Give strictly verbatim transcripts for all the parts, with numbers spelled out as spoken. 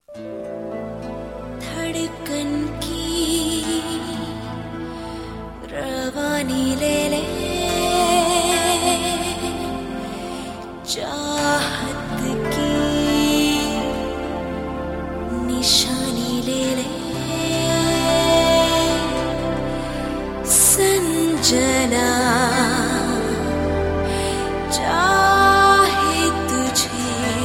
धड़कन की रवानी ले ले, चाहत की निशानी ले ले, संजना चाहे तुझे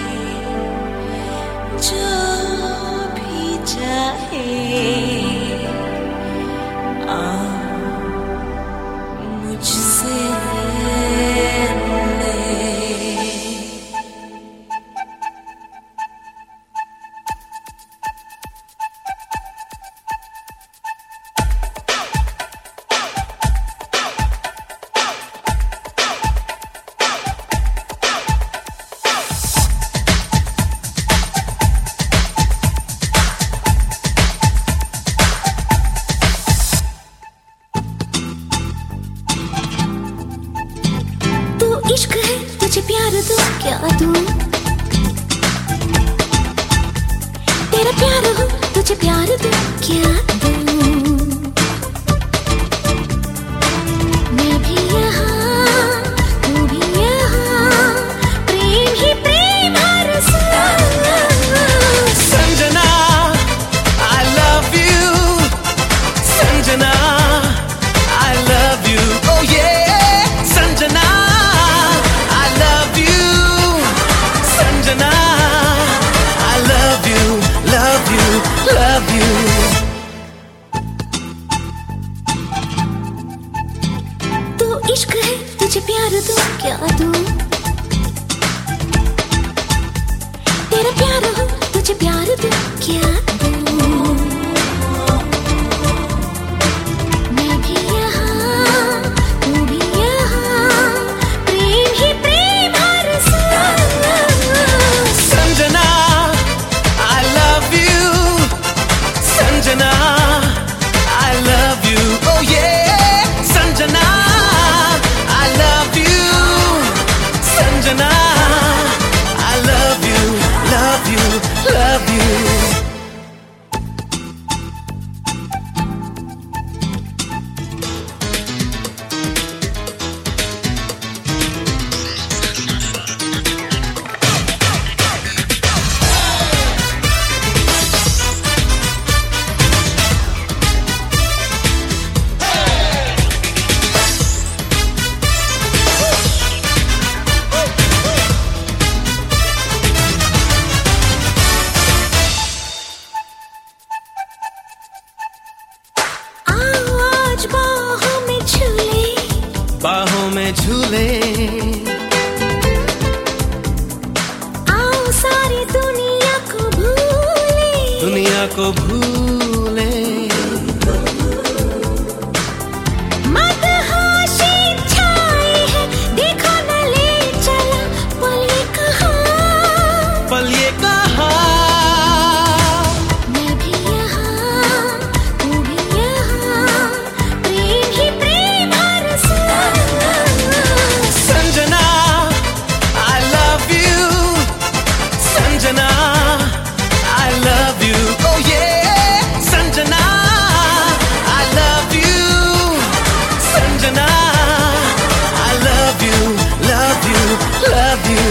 जो भी चाहे, आ मुझसे इश्क है तुझे प्यार दूं क्या दूं, तेरा प्यार हो तुझे प्यार दूं क्या दूं, मैं भी यहाँ तू भी यहाँ, प्रेम ही प्रेम हर साल। Sanjana I love you, Sanjana I love you, oh yeah, Sanjana I love you, love you, love you. तो इश्क है तुझे प्यार दूं क्या दूं, तेरा प्यार हो तुझे प्यार दूं क्या दूं, मैं भी यहाँ तू भी यहाँ, प्रेम ही प्रेम हर साल। Sanjana I love you, Sanjana I love you, oh yeah, Sanjana I love you, Sanjana I love you, love you, love you. बाहों में झूले, आओ सारी दुनिया को भूले, दुनिया को भूले, मदहोशी छाई है, देखो न ले चला पल ये कहाँ, पल ये कहाँ, मैं भी यहाँ तू भी यहाँ, प्रेम ही प्रेम हर साल। Sanjana I love you, Sanjana I love you, oh yeah, Sanjana I love you, Sanjana I love you, love you, love you.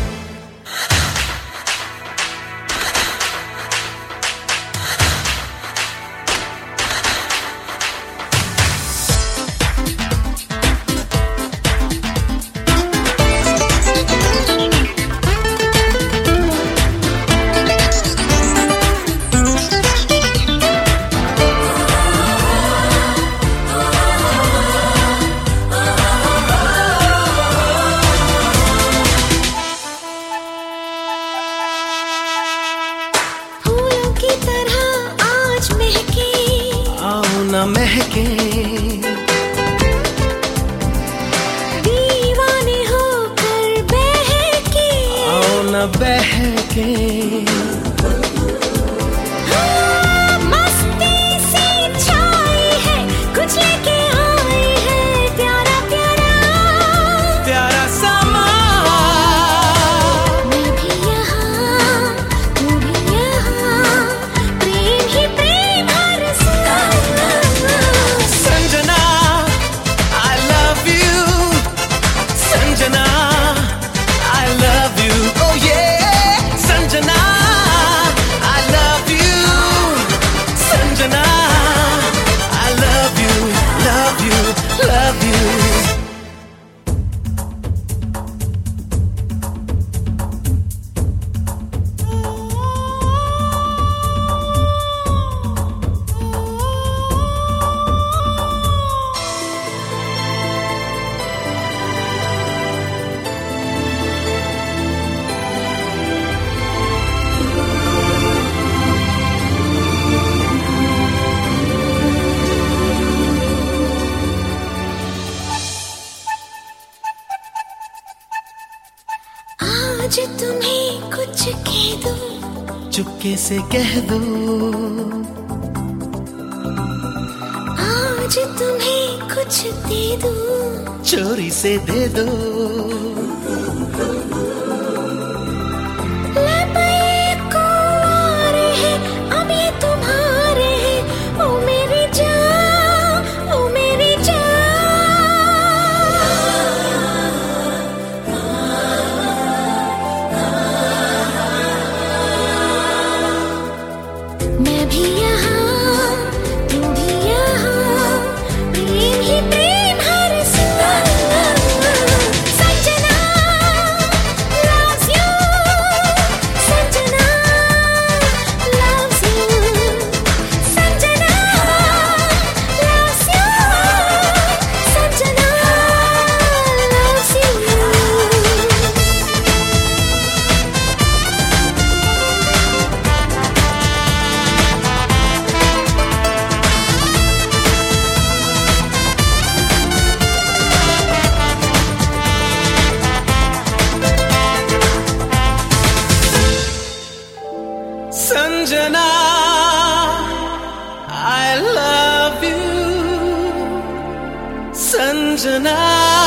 न महके, दीवाने होकर बहके, आओ न बहके, चुपके से कह दो, आज तुम्हें कुछ दे दूं, चोरी से दे दो। Sanjana, I love you. Sanjana.